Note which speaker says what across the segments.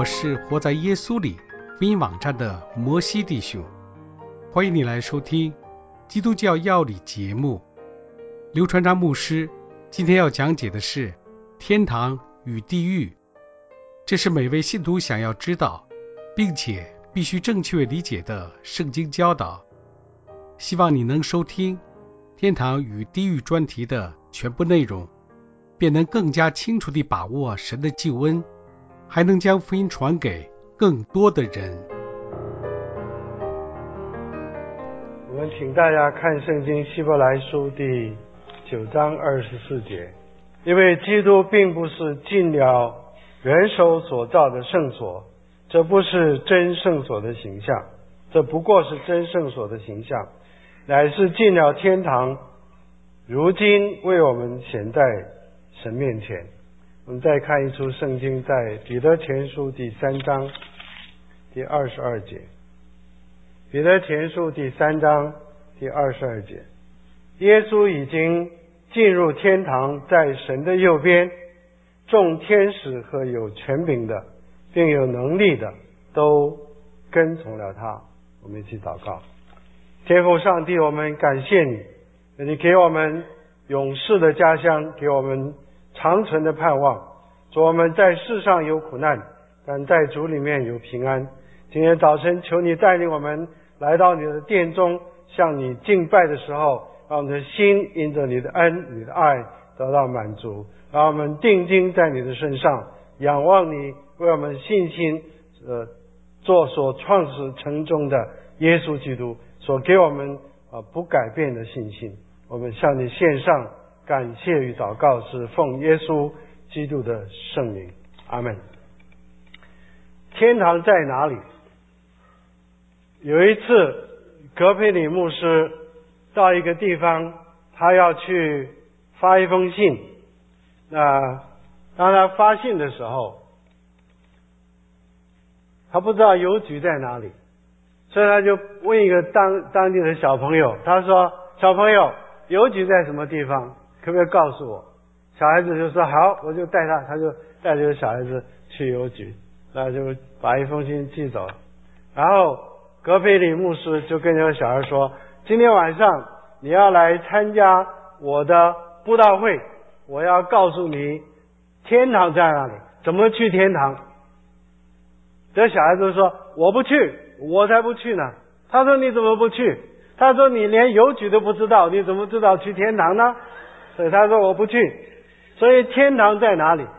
Speaker 1: 是活在耶稣里福音网站的摩西弟兄，欢迎你来收听基督教要理节目。刘传章牧师今天要讲解的是天堂与地狱，这是每位信徒想要知道并且必须正确理解的圣经教导。希望你能收听天堂与地狱专题的全部内容，便能更加清楚地把握神的救恩，还能将福音传给更多的人。
Speaker 2: 我们请大家看圣经希伯来书第9章24节。因为基督并不是进了人手所造的圣所，这不是真圣所的形象，这不过是真圣所的形象，乃是进了天堂，如今为我们显在神面前。我们再看一处圣经，在彼得前书第3章第22节。彼得前书第3章第22节，耶稣已经进入天堂，在神的右边，众天使和有权柄的并有能力的都跟从了他。我们一起祷告。天父上帝，我们感谢你，你给我们永世的家乡，给我们长存的盼望。主，我们在世上有苦难，但在主里面有平安。今天早晨求你带领我们来到你的殿中，向你敬拜的时候，让我们的心因着你的恩你的爱得到满足，让我们定睛在你的身上，仰望你为我们信心做所创始成终的耶稣基督所给我们不改变的信心。我们向你献上感谢与祷告，是奉耶稣基督的圣名，阿们。天堂在哪里？有一次格培里牧师到一个地方，他要去发一封信。那当他发信的时候，他不知道邮局在哪里，所以他就问一个当地的小朋友，他说：小朋友，邮局在什么地方？可不可以告诉我？小孩子就说好，我就带他就带这个小孩子去邮局，那就把一封信寄走了。然后格培里牧师就跟这个小孩说：今天晚上你要来参加我的布道会，我要告诉你天堂在哪里，怎么去天堂。这小孩子说：我不去，我才不去呢。他说：你怎么不去？他说：你连邮局都不知道，你怎么知道去天堂呢？所以他说：我不去。所以天堂在哪里？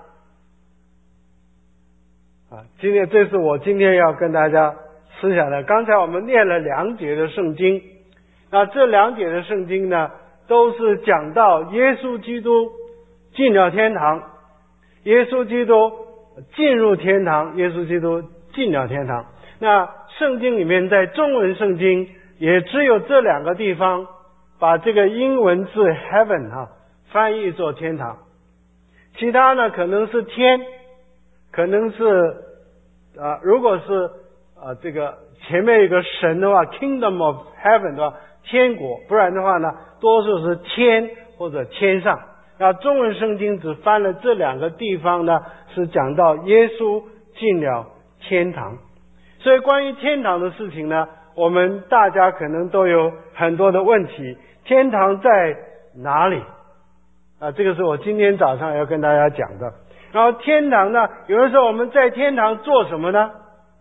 Speaker 2: 这是我今天要跟大家思想的。刚才我们念了2节的圣经，那这2节的圣经呢，都是讲到耶稣基督进了天堂，耶稣基督进入天堂，耶稣基督进了天堂。那圣经里面在中文圣经也只有这2个地方把这个英文字 heaven 翻译作天堂，其他呢可能是天，可能是如果是这个前面有个神的话 kingdom of heaven 的话，天国，不然的话呢多数是天或者天上。那中文圣经只翻了这2个地方呢，是讲到耶稣进了天堂。所以关于天堂的事情呢，我们大家可能都有很多的问题。天堂在哪里？这个是我今天早上要跟大家讲的。然后天堂呢，有人说我们在天堂做什么呢？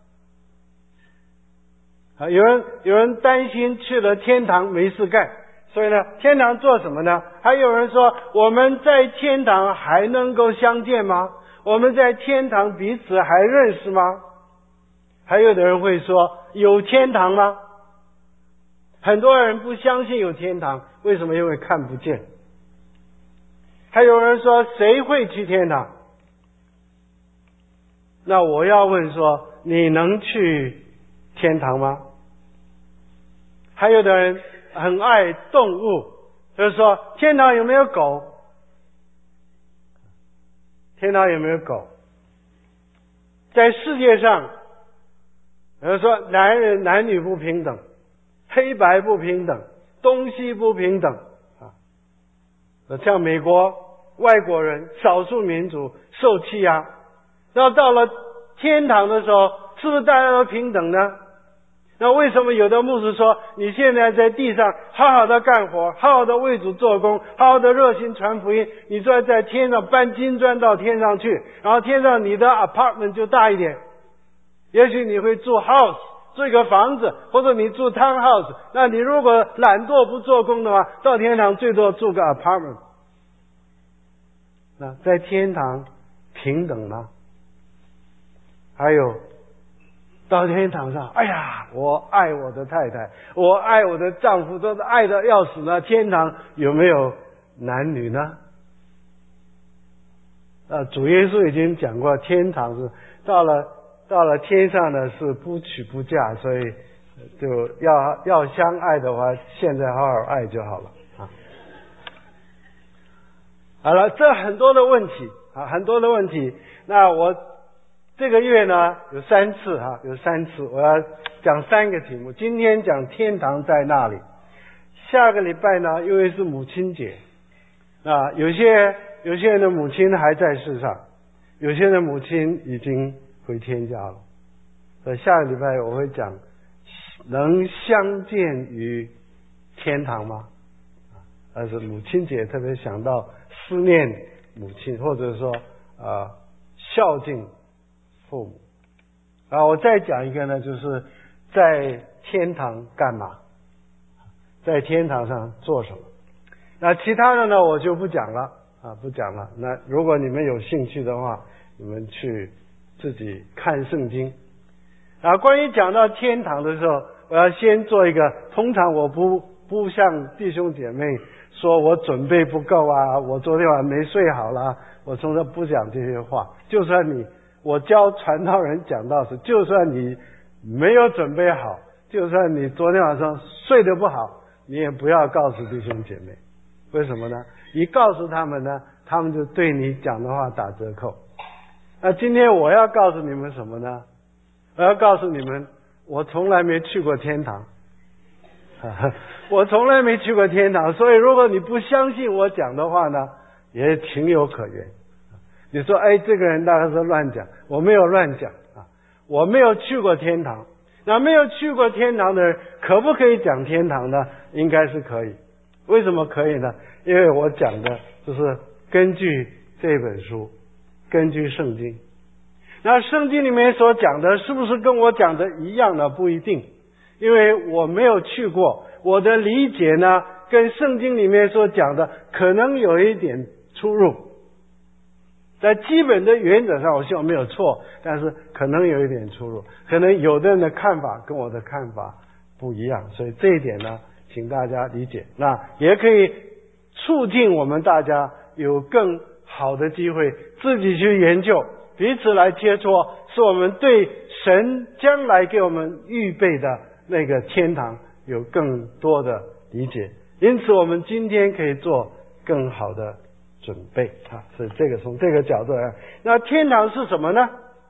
Speaker 2: 有人担心去了天堂没事干，所以呢，天堂做什么呢？还有人说我们在天堂还能够相见吗？我们在天堂彼此还认识吗？还有的人会说有天堂吗？很多人不相信有天堂，为什么？因为看不见。还有人说谁会去天堂？那我要问说，你能去天堂吗？还有的人很爱动物，就是说天堂有没有狗？天堂有没有狗？在世界上，有人说男女不平等，黑白不平等，东西不平等像美国外国人少数民族受欺压，然后到了天堂的时候，是不是大家都平等呢？那为什么有的牧师说，你现在在地上好好的干活，好好的为主做工，好好的热心传福音，你说在天上搬金砖到天上去，然后天上你的 apartment 就大一点，也许你会住 house， 住一个房子，或者你住 townhouse， 那你如果懒惰不做工的话，到天堂最多住个 apartment。 那在天堂平等吗？还有到天堂上，哎呀，我爱我的太太，我爱我的丈夫，都是爱的要死呢。天堂有没有男女呢？主耶稣已经讲过，天堂是到了天上呢是不娶不嫁，所以就要相爱的话，现在好好爱就好了啊。好了，这很多的问题啊，很多的问题。那我这个月呢有3次，我要讲3个题目。今天讲天堂在那里，下个礼拜呢因为是母亲节，有些人的母亲还在世上，有些人的母亲已经回天家了，所以下个礼拜我会讲能相见于天堂吗？但是母亲节特别想到思念母亲，或者说孝敬父母。我再讲一个呢，就是在天堂干嘛，在天堂上做什么。那其他的呢我就不讲了。那如果你们有兴趣的话，你们去自己看圣经。关于讲到天堂的时候，我要先做一个，通常我不向弟兄姐妹说我准备不够啊，我昨天晚上没睡好啦，我从来不讲这些话。就算我教传道人讲道时，就算你没有准备好，就算你昨天晚上睡得不好，你也不要告诉弟兄姐妹。为什么呢？一告诉他们呢，他们就对你讲的话打折扣。那今天我要告诉你们什么呢？我要告诉你们，我从来没去过天堂。我从来没去过天堂，所以如果你不相信我讲的话呢，也情有可原。你说这个人大概是乱讲，我没有乱讲啊，我没有去过天堂。那没有去过天堂的人可不可以讲天堂呢？应该是可以。为什么可以呢？因为我讲的就是根据这本书，根据圣经。那圣经里面所讲的是不是跟我讲的一样呢？不一定，因为我没有去过，我的理解呢跟圣经里面所讲的可能有一点出入。在基本的原则上我希望没有错，但是可能有一点出入，可能有的人的看法跟我的看法不一样，所以这一点呢请大家理解。那也可以促进我们大家有更好的机会自己去研究，彼此来接触，使我们对神将来给我们预备的那个天堂有更多的理解。因此我们今天可以做更好的准备所以这个从这个角度来看，那天堂是什么呢？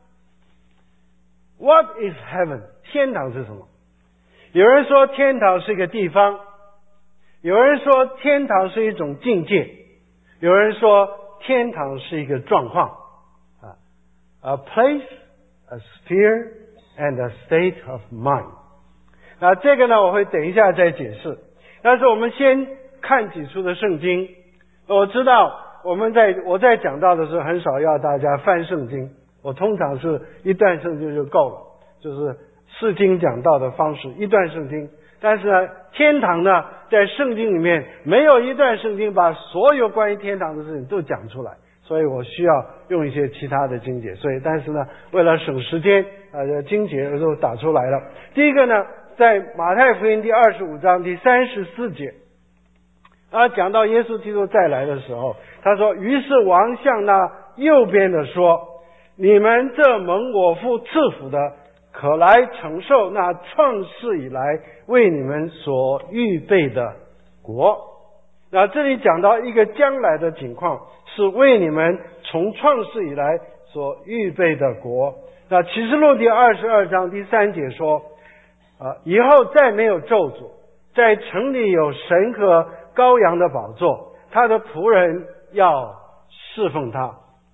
Speaker 2: What is heaven？ 天堂是什么？有人说天堂是一个地方，有人说天堂是一种境界，有人说天堂是一个状况A place, a sphere, and a state of mind。 那这个呢我会等一下再解释，但是我们先看几处的圣经。我知道我在讲到的时候很少要大家翻圣经，我通常是一段圣经就够了，就是释经讲道的方式，一段圣经。但是呢，天堂呢在圣经里面没有一段圣经把所有关于天堂的事情都讲出来，所以我需要用一些其他的经节。所以但是呢为了省时间经节都打出来了。第一个呢在马太福音第25章第34节讲到耶稣基督再来的时候，他说，于是王向那右边的说，你们这蒙我父赐福的，可来承受那创世以来为你们所预备的国。那这里讲到一个将来的情况，是为你们从创世以来所预备的国。那启示录第22章第3节说以后再没有咒诅，在城里有神和羔羊的宝座，他的仆人要侍奉他。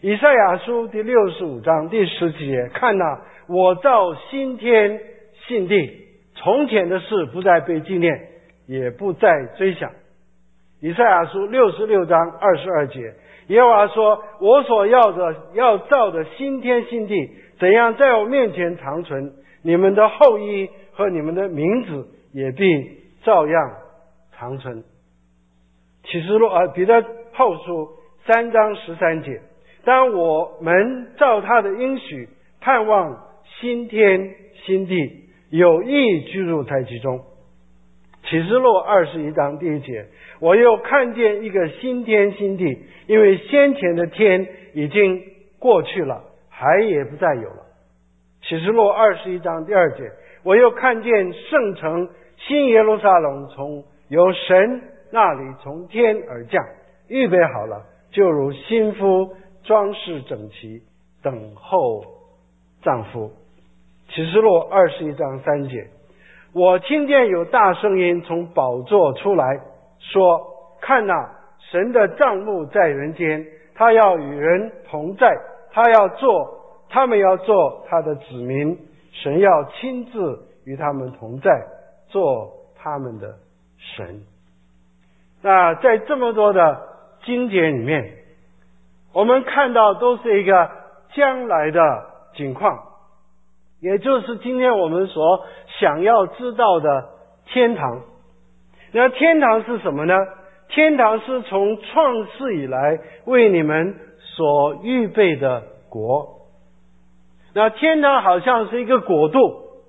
Speaker 2: 以赛亚书第65章第10节，看哪，我造新天新地，从前的事不再被纪念，也不再追想。以赛亚书66章22节，耶和华说，我所要造的新天新地，怎样在我面前长存，你们的后裔和你们的名字也必照样长存。启示录彼得后书3章13节，当我们照他的应许盼望新天新地，有意居住在其中。启示录21章第1节，我又看见一个新天新地，因为先前的天已经过去了，海也不再有了。启示录21章第2节，我又看见圣城新耶路撒冷由神那里从天而降，预备好了，就如新妇装饰整齐，等候丈夫。启示录21章3节，我听见有大声音从宝座出来说，看哪，神的帐幕在人间，他要与人同在，他们要做他的子民，神要亲自与他们同在，做他们的神。那在这么多的经节里面，我们看到都是一个将来的景况，也就是今天我们所想要知道的天堂。那天堂是什么呢？天堂是从创世以来为你们所预备的国。那天堂好像是一个国度，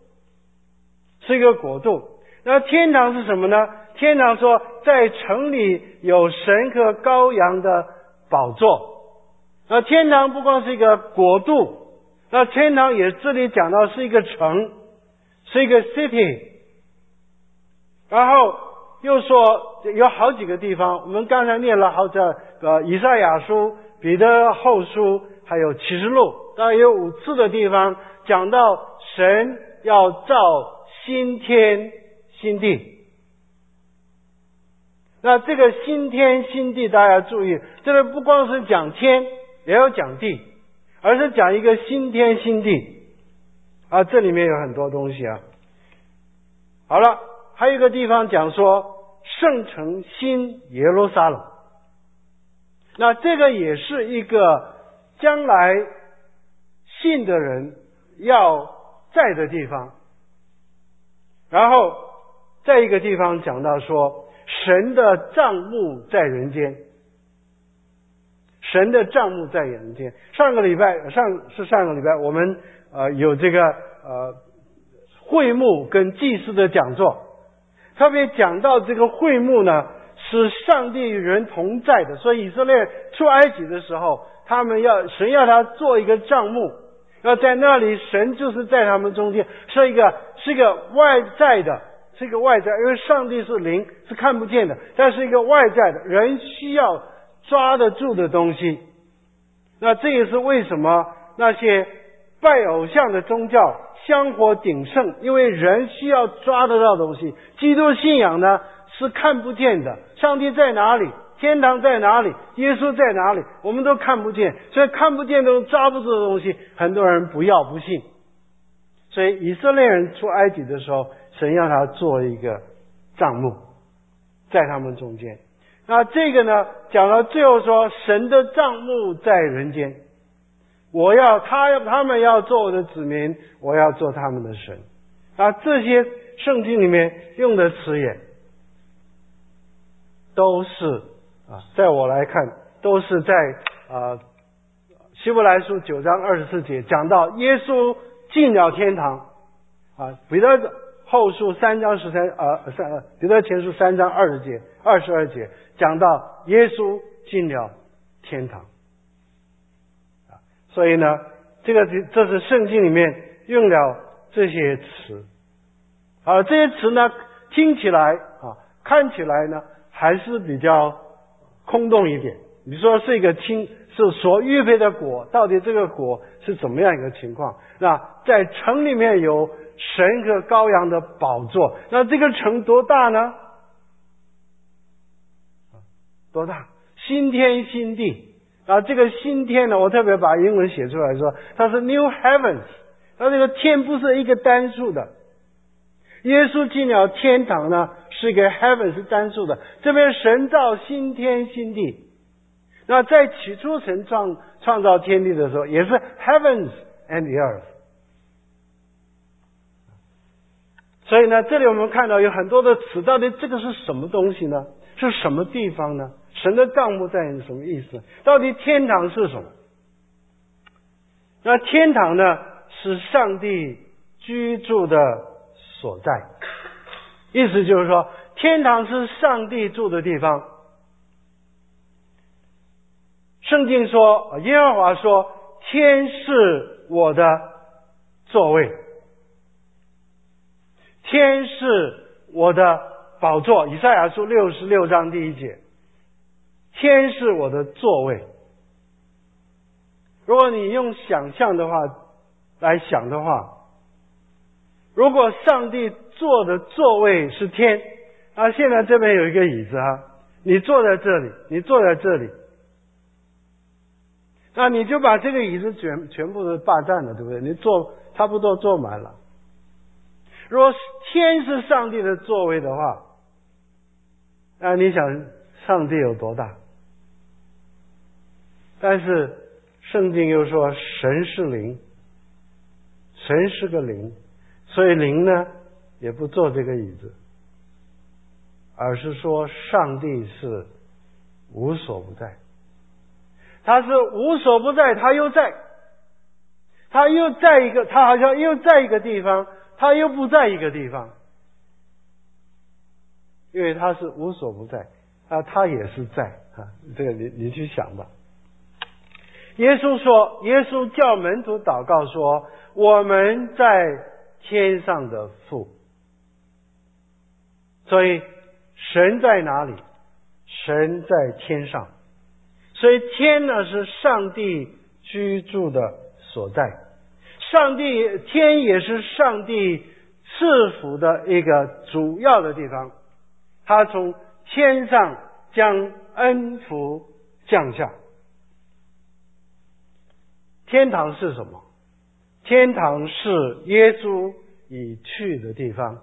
Speaker 2: 那天堂是什么呢？天堂说，在城里有神和羔羊的宝座。那天堂不光是一个国度，那天堂也这里讲到是一个城，是一个 city。然后又说有好几个地方，我们刚才念了好几个以赛亚书、彼得后书，还有启示录，大概有5次的地方讲到神要造新天新地。那这个新天新地，大家注意，这个不光是讲天，也要讲地，而是讲一个新天新地这里面有很多东西好了，还有一个地方讲说圣城新耶路撒冷，那这个也是一个将来信的人要在的地方。然后在一个地方讲到说，神的帐幕在人间，神的帐幕在人间。上个礼拜我们有这个会幕跟祭司的讲座，特别讲到这个会幕呢，是上帝与人同在的。所以以色列出埃及的时候，神要他做一个帐幕，要在那里，神就是在他们中间，是一个外在的，是一个外在，因为上帝是灵，是看不见的，但是一个外在的，人需要抓得住的东西。那这也是为什么那些拜偶像的宗教香火鼎盛，因为人需要抓得到东西。基督信仰呢是看不见的，上帝在哪里，天堂在哪里，耶稣在哪里，我们都看不见，所以看不见的抓不住的东西，很多人不信。所以以色列人出埃及的时候，神让他做一个帐幕在他们中间。那这个呢讲到最后说，神的帐幕在人间，他们要做我的子民，我要做他们的神。这些圣经里面用的词眼都是在我来看都是在希伯来书9章24节讲到耶稣进了天堂彼得后书3章彼得前书3章22节讲到耶稣进了天堂所以呢这是圣经里面用了这些词这些词呢听起来看起来呢还是比较空洞一点。你说是是所预备的果，到底这个果是怎么样一个情况？那在城里面有神和羔羊的宝座，那这个城多大呢？多大？新天新地。 然后这个新天呢，我特别把英文写出来说，它是 new heavens， 它这个天不是一个单数的。耶稣进了天堂呢，是一个 heaven 是单数的。这边神造新天新地，那在起初神创造天地的时候，也是 heavens and the earth。所以呢，这里我们看到有很多的词，到底这个是什么东西呢？是什么地方呢？神的帐幕在什么意思？到底天堂是什么？那天堂呢，是上帝居住的所在。意思就是说，天堂是上帝住的地方。圣经说，耶和华说，天是我的座位，天是我的宝座。以赛亚书66章第1节，天是我的座位。如果你用想象的话来想的话，如果上帝坐的座位是天，现在这边有一个椅子你坐在这里，你坐在这里，那你就把这个椅子全部都霸占了，对不对？你差不多坐满了。如果天是上帝的座位的话，那你想上帝有多大？但是圣经又说神是灵，神是个灵，所以灵呢也不坐这个椅子，而是说上帝是无所不在。他是无所不在，他又在，他又在一个，他好像又在一个地方，他又不在一个地方，因为他是无所不在他也是在这个你去想吧。耶稣叫门徒祷告说，我们在天上的父。所以神在哪里？神在天上。所以天呢是上帝居住的所在，天也是上帝赐福的一个主要的地方。他从天上将恩福降下。天堂是什么？天堂是耶稣已去的地方。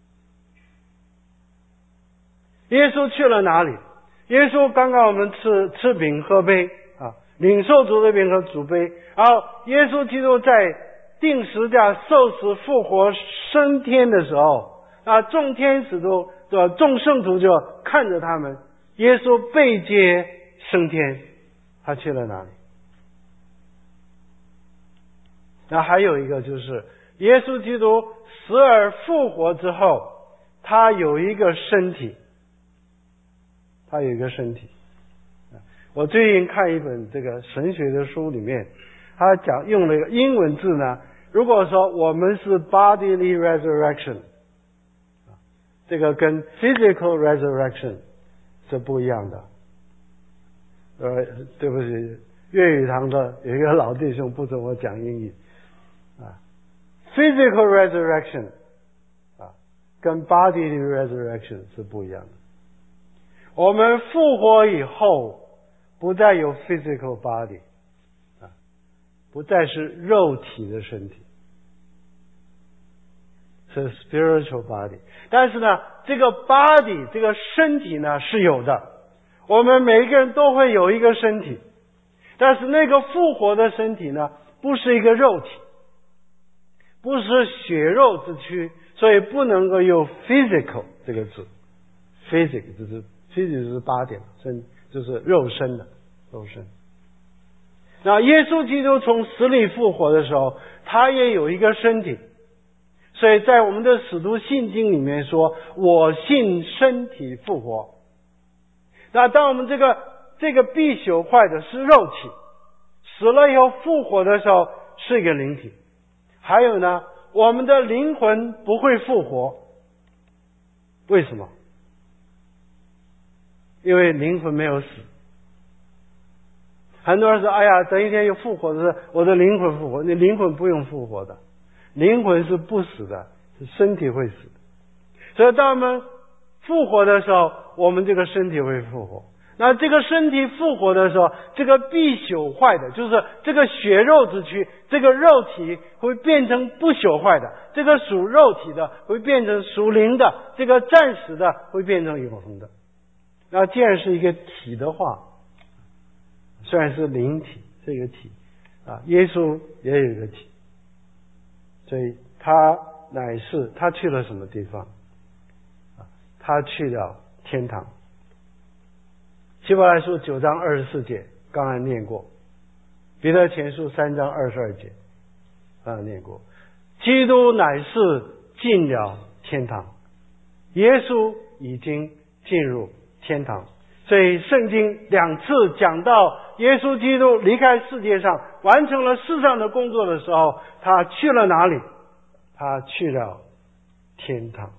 Speaker 2: 耶稣去了哪里？耶稣刚刚我们吃饼喝杯领受主的饼和主杯，然后耶稣基督在钉十字架受死复活升天的时候众天使众圣徒就看着他们，耶稣被接升天，他去了哪里？那还有一个就是耶稣基督死而复活之后，他有一个身体，我最近看一本这个神学的书里面，他用了一个英文字呢，如果说我们是 bodily resurrection， 这个跟 physical resurrection 是不一样的。对不起，粤语堂的有一个老弟兄不准我讲英语physical resurrection 跟 bodily resurrection 是不一样的。我们复活以后不再有 physical body 不再是肉体的身体，是 spiritual body。 但是呢，这个 body 这个身体呢是有的，我们每一个人都会有一个身体，但是那个复活的身体呢不是一个肉体，不是血肉之躯，所以不能够用 physical 这个字。 physical 就是physical 是8点，就是肉身的肉身。那耶稣基督从死里复活的时候，他也有一个身体，所以在我们的使徒信经里面说，我信身体复活。那当我们这个必朽坏的是肉体，死了以后复活的时候是一个灵体。还有呢，我们的灵魂不会复活。为什么？因为灵魂没有死。很多人说，哎呀，等一天又复活的时候，我的灵魂复活。你灵魂不用复活的，灵魂是不死的，是身体会死的。所以当我们复活的时候，我们这个身体会复活。 那这个身体复活的时候，这个必朽坏的，就是这个血肉之躯，这个肉体会变成不朽坏的，这个属肉体的会变成属灵的，这个暂时的会变成永恒的。那既然是一个体的话，虽然是灵体，是一个体啊，耶稣也有一个体，所以他去了什么地方啊？他去了天堂。希伯来书9章24节刚才念过，彼得前书3章22节刚才念过，基督乃是进了天堂，耶稣已经进入天堂。所以圣经2次讲到耶稣基督离开世界上，完成了世上的工作的时候，他去了哪里？他去了天堂。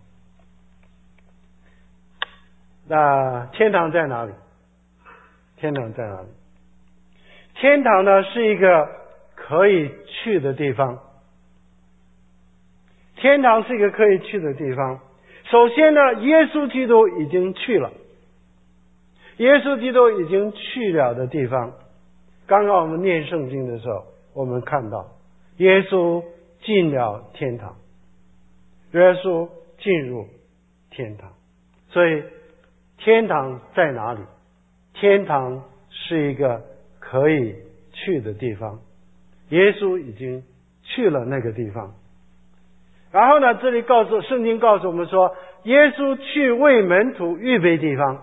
Speaker 2: 那天堂在哪里？天堂在哪里？天堂呢，是一个可以去的地方。天堂是一个可以去的地方。首先呢，耶稣基督已经去了。耶稣基督已经去了的地方，刚刚我们念圣经的时候，我们看到耶稣进了天堂，耶稣进入天堂。所以天堂在哪里？天堂是一个可以去的地方，耶稣已经去了那个地方。然后呢，这里圣经告诉我们说，耶稣去为门徒预备地方。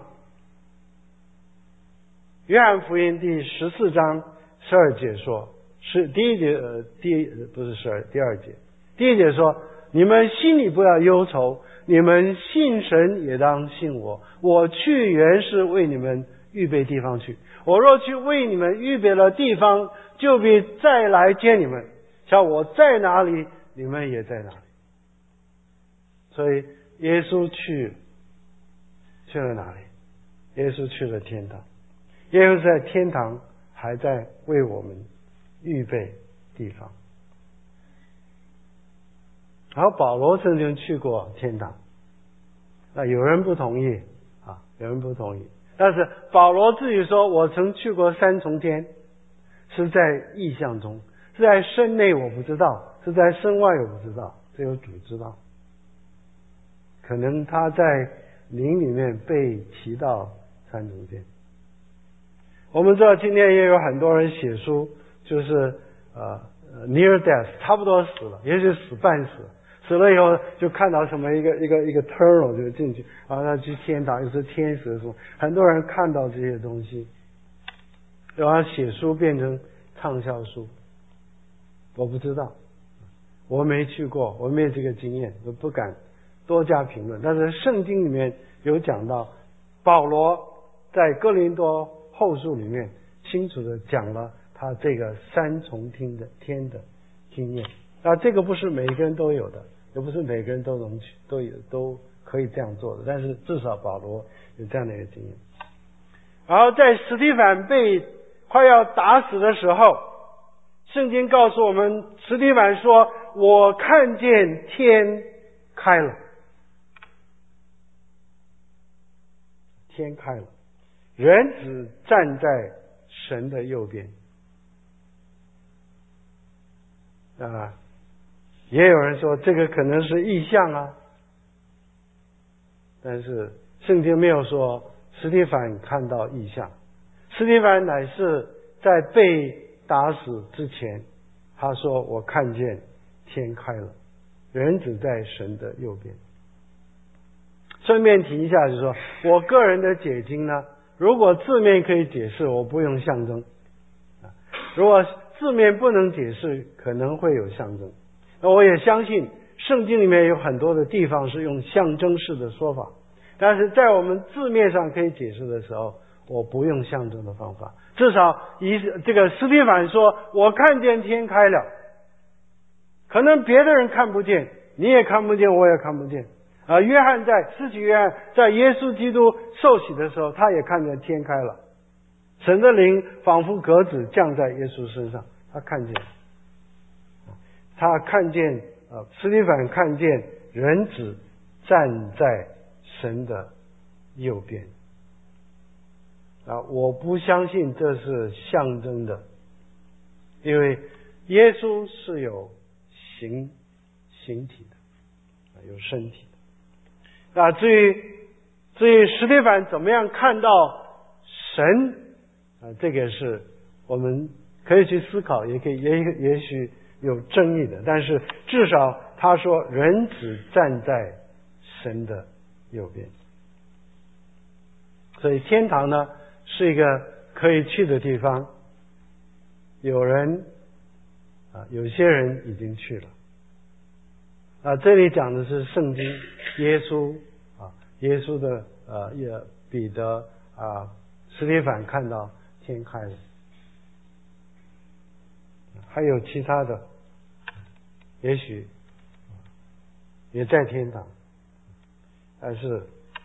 Speaker 2: 约翰福音第14章12节说，是第一节，不是12，第2节。第一节说，你们心里不要忧愁，你们信神也当信我，我去原是为你们预备地方去，我若去为你们预备了地方，就必再来接你们，像我在哪里，你们也在哪里。所以耶稣去了哪里？耶稣去了天堂。耶稣在天堂还在为我们预备地方。然后保罗曾经去过天堂，那有人不同意啊，有人不同意。但是保罗自己说，我曾去过3重天，是在意象中，是在身内我不知道，是在身外我不知道，只有主知道。可能他在灵里面被提到3重天。我们知道今天也有很多人写书，就是near death， 差不多死了，也许死半死，死了以后就看到什么一个 tunnel 就进去，然后他去天堂，又是天使什么，很多人看到这些东西，然后写书变成畅销书。我不知道，我没去过，我没有这个经验，我不敢多加评论。但是圣经里面有讲到，保罗在哥林多后书里面清楚的讲了他这个3重天的经验。那这个不是每个人都有的，也不是每个人都能去都可以这样做的，但是至少保罗有这样的一个经验。然后在司提反被快要打死的时候，圣经告诉我们，司提反说，我看见天开了，天开了，人子站在神的右边。也有人说这个可能是异象啊，但是圣经没有说司提反看到异象。司提反乃是在被打死之前，他说我看见天开了，人子在神的右边。顺便提一下，就是说我个人的解经呢，如果字面可以解释，我不用象征；如果字面不能解释，可能会有象征。那我也相信圣经里面有很多的地方是用象征式的说法，但是在我们字面上可以解释的时候，我不用象征的方法。至少以这个司提反说我看见天开了，可能别的人看不见，你也看不见，我也看不见。约翰施洗约翰在耶稣基督受洗的时候，他也看见天开了，神的灵仿佛鸽子降在耶稣身上，他看见司提反看见人子站在神的右边。 我不相信这是象征的，因为耶稣是有形体的，有身体的。至于司提反怎么样看到神这个是我们可以去思考，也许有争议的，但是至少他说人子站在神的右边，所以天堂呢是一个可以去的地方。有些人已经去了。这里讲的是圣经耶稣的彼得司提反看到天开了。还有其他的，也许也在天堂，但是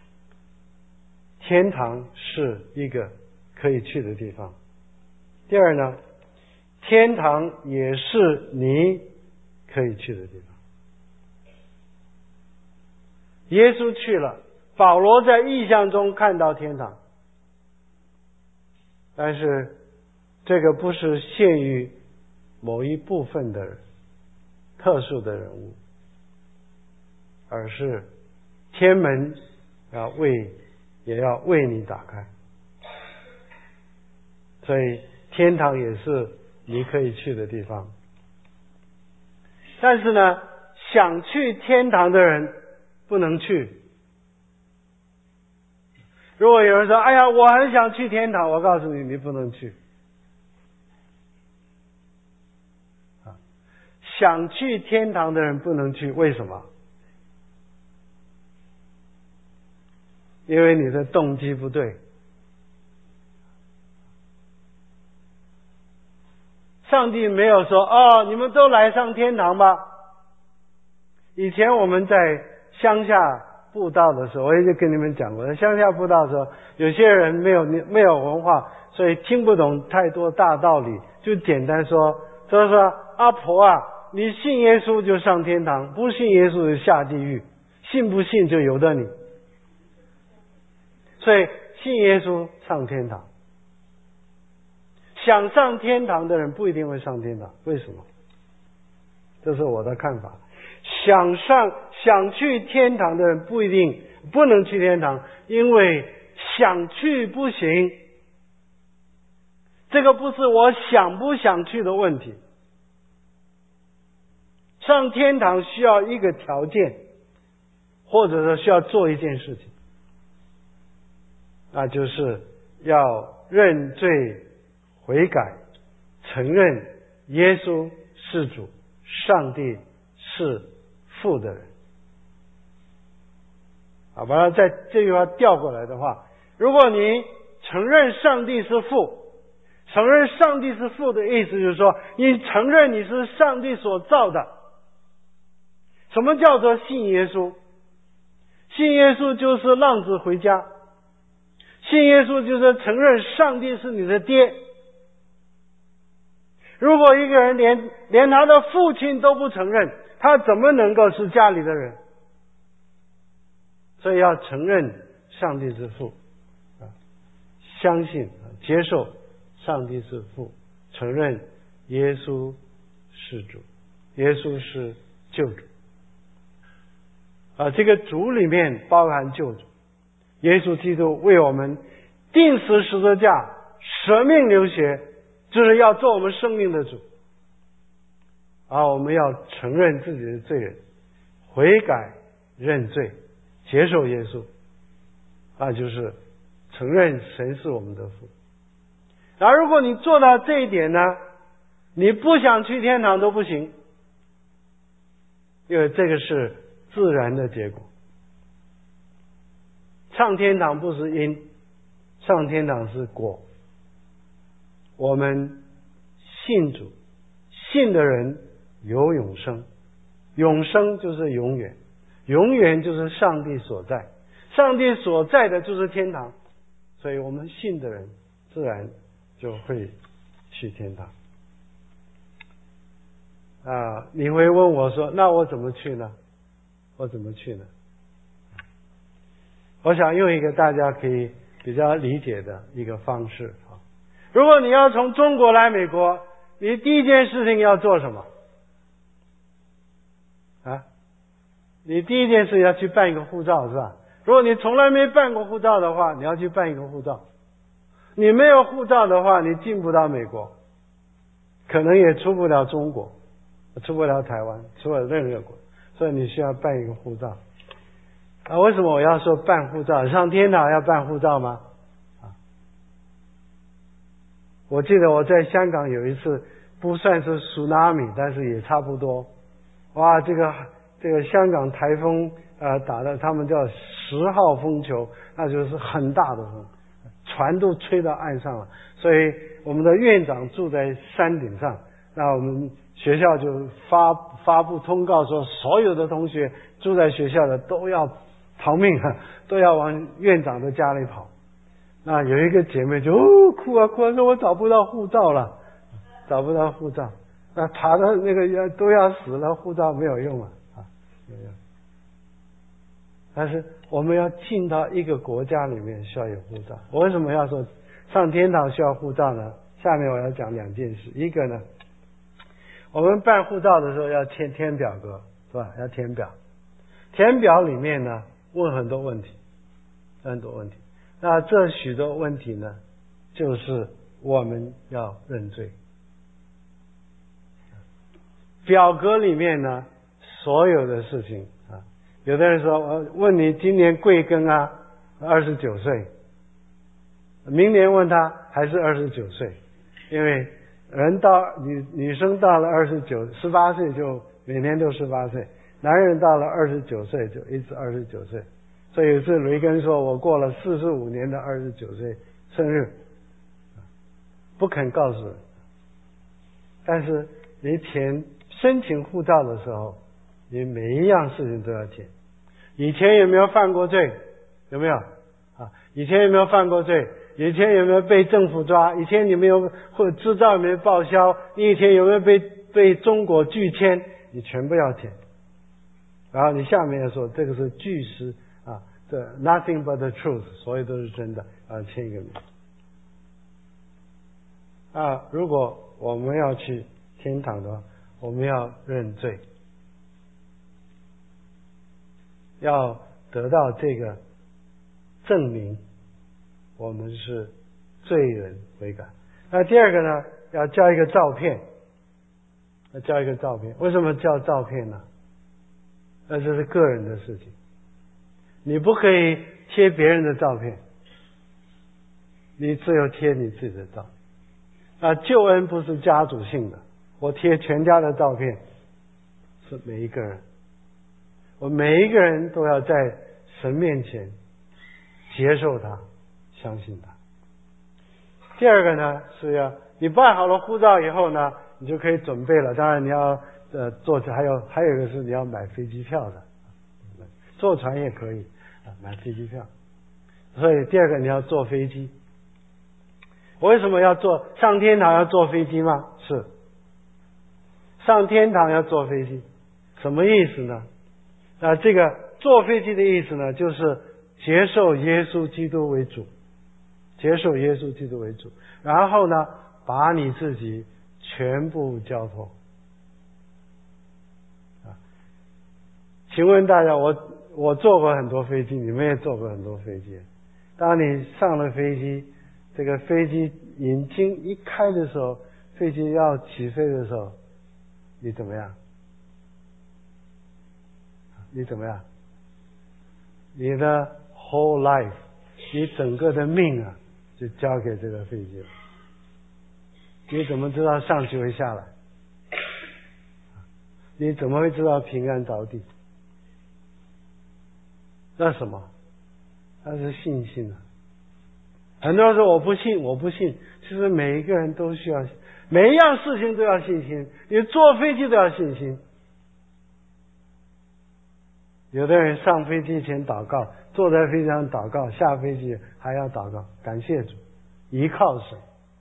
Speaker 2: 天堂是一个可以去的地方。第二呢，天堂也是你可以去的地方。耶稣去了，保罗在异象中看到天堂，但是这个不是限于某一部分的人，特殊的人物，而是天门也要为你打开。所以天堂也是你可以去的地方。但是呢，想去天堂的人不能去。如果有人说哎呀我很想去天堂，我告诉你，你不能去。想去天堂的人不能去，为什么？因为你的动机不对。上帝没有说你们都来上天堂吧。以前我们在乡下布道的时候，我也就跟你们讲过，在乡下布道的时候，有些人没有文化，所以听不懂太多大道理，就简单说阿婆啊，你信耶稣就上天堂，不信耶稣就下地狱，信不信就由得你。所以信耶稣上天堂。想上天堂的人不一定会上天堂，为什么？这是我的看法。想去天堂的人不能去天堂，因为想去不行。这个不是我想不想去的问题。上天堂需要一个条件，或者说需要做一件事情，那就是要认罪悔改，承认耶稣是主，上帝是父的人。把它在这句话调过来的话，如果你承认上帝是父，承认上帝是父的意思就是说，你承认你是上帝所造的。什么叫做信耶稣？信耶稣就是浪子回家，信耶稣就是承认上帝是你的爹。如果一个人连他的父亲都不承认，他怎么能够是家里的人？所以要承认上帝是父，相信接受上帝是父，承认耶稣是主，耶稣是救主。这个主里面包含救主，耶稣基督为我们钉死十字架，舍命流血，就是要做我们生命的主。我们要承认自己的罪人，悔改认罪，接受耶稣，就是承认神是我们的父。然后如果你做到这一点呢，你不想去天堂都不行，因为这个是自然的结果。上天堂不是因，上天堂是果。我们信主，信的人有永生，永生就是永远，永远就是上帝所在，上帝所在的就是天堂，所以我们信的人自然就会去天堂。你会问我说，那我怎么去呢？我想用一个大家可以比较理解的一个方式。如果你要从中国来美国，你第一件事情要做什么？你第一件事要去办一个护照，是吧？如果你从来没办过护照的话，你要去办一个护照。你没有护照的话，你进不到美国，可能也出不了中国，出不了台湾，出不了任何国，所以你需要办一个护照。为什么我要说办护照？上天堂要办护照吗？我记得我在香港有一次，不算是tsunami，但是也差不多。哇，这个香港台风打的，他们叫10号风球，那就是很大的风，船都吹到岸上了。所以我们的院长住在山顶上，那我们学校就发布通告说，所有的同学住在学校的都要逃命啊，都要往院长的家里跑。那有一个姐妹就哭啊，说我找不到护照了，找不到护照。那爬到那个都要死了，护照没有用啊，没有用。但是我们要进到一个国家里面需要有护照。我为什么要说上天堂需要护照呢？下面我要讲2件事。一个呢，我们办护照的时候要填表格，是吧？要填表。填表里面呢，问很多问题，很多问题。那这许多问题呢，就是我们要认罪。表格里面呢，所有的事情有的人说，我问你今年贵庚啊？29岁。明年问他还是29岁，因为女生到了18岁就每年都18岁，男人到了29岁就一直29岁。所以有一次雷根说，我过了45年的29岁生日，不肯告诉人。但是你申请护照的时候，你每一样事情都要填。以前有没有犯过罪？有没有？以前有没有犯过罪？以前有没有被政府抓？以前有没有或执照有没有报销？你以前有没有被中国拒签？你全部要填。然后你下面要说这个是据实nothing but the truth， 所有都是真的，签一个名。如果我们要去天堂的话，我们要认罪，要得到这个证明我们是罪人悔改。那第二个呢，要交一个照片，交一个照片。为什么交照片呢？那这是个人的事情，你不可以贴别人的照片，你只有贴你自己的照。救恩不是家族性的，我贴全家的照片，是每一个人，我每一个人都要在神面前接受他，相信他。第二个呢，是要你办好了护照以后呢，你就可以准备了。当然你要坐还有一个是你要买飞机票的，坐船也可以买飞机票。所以第二个你要坐飞机。我为什么要上天堂要坐飞机吗？是上天堂要坐飞机，什么意思呢？这个坐飞机的意思呢，就是接受耶稣基督为主，接受耶稣基督为主，然后呢，把你自己全部交托。请问大家，我坐过很多飞机，你们也坐过很多飞机。当你上了飞机，这个飞机引擎一开的时候，飞机要起飞的时候，你怎么样？你怎么样？你的 whole life， 你整个的命就交给这个飞机了。你怎么知道上去会下来？你怎么会知道平安着地？那什么？那是信心。很多人说我不信，其实每一个人都需要，每一样事情都要信心。你坐飞机都要信心。有的人上飞机前祷告，坐在飞机上祷告，下飞机还要祷告，感谢主，依靠神。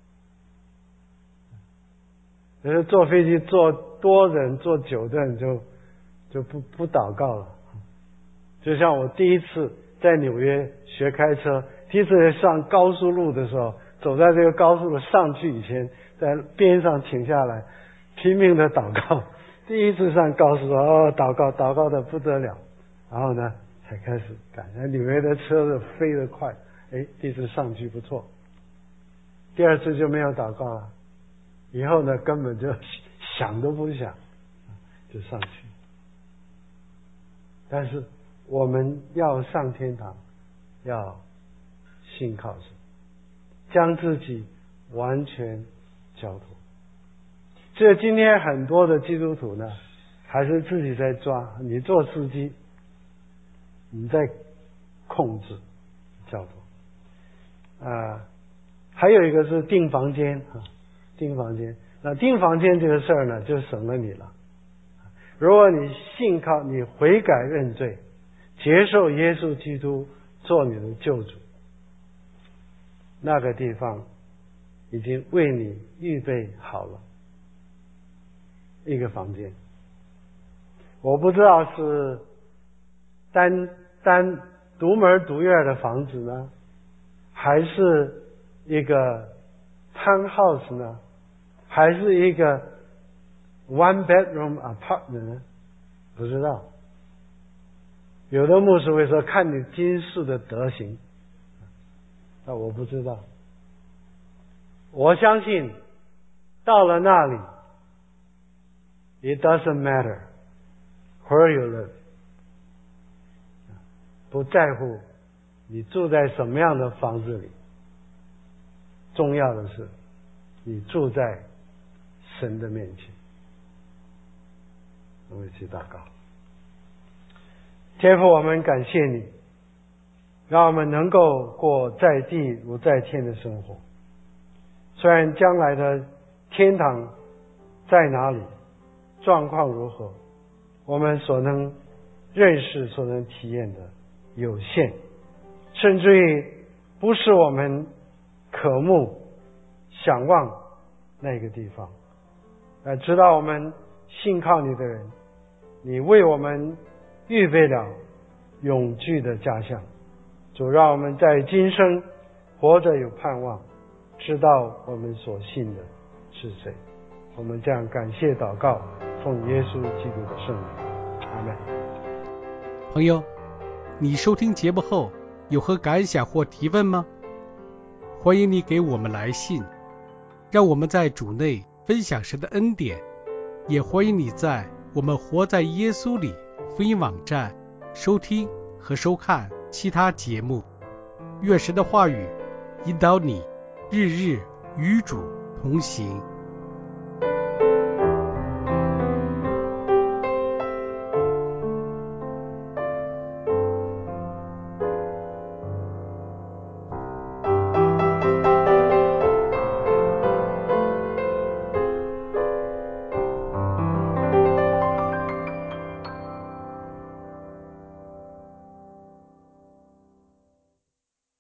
Speaker 2: 有的坐飞机坐多人坐久的人就不祷告了。就像我第一次在纽约学开车， 第一次上高速路的时候，走在这个高速路上去以前，在边上停下来，拼命的祷告。第一次上高速路，祷告的不得了，然后呢，才开始赶。里面的车子飞得快，第一次上去不错。第二次就没有祷告了，以后呢，根本就想都不想，就上去。但是我们要上天堂，要信靠神，将自己完全交托。所以今天很多的基督徒呢，还是自己在抓。你做司机，你在控制交托。还有一个是订房间订房间。那订房间这个事儿呢，就省了你了。如果你信靠，你悔改认罪，接受耶稣基督做你的救主，那个地方已经为你预备好了一个房间。我不知道是单独门独院的房子呢，还是一个 townhouse 呢，还是一个 one bedroom apartment 呢？不知道。有的牧师会说看你今世的德行，那我不知道。我相信到了那里 it doesn't matter where you live， 不在乎你住在什么样的房子里，重要的是你住在神的面前。我们一起祷告。天父，我们感谢你，让我们能够过在地如在天的生活。虽然将来的天堂在哪里，状况如何，我们所能认识、所能体验的有限，甚至于不是我们渴慕、想望那个地方。直到我们信靠你的人，你为我们预备了永居的家乡。主，让我们在今生活着有盼望，知道我们所信的是谁。我们这样感谢祷告，奉耶稣基督的圣名，阿们。
Speaker 1: 朋友，你收听节目后有何感想或提问吗？欢迎你给我们来信，让我们在主内分享神的恩典。也欢迎你在我们活在耶稣里福音网站收听和收看其他节目。愿神的话语引导你日日与主同行。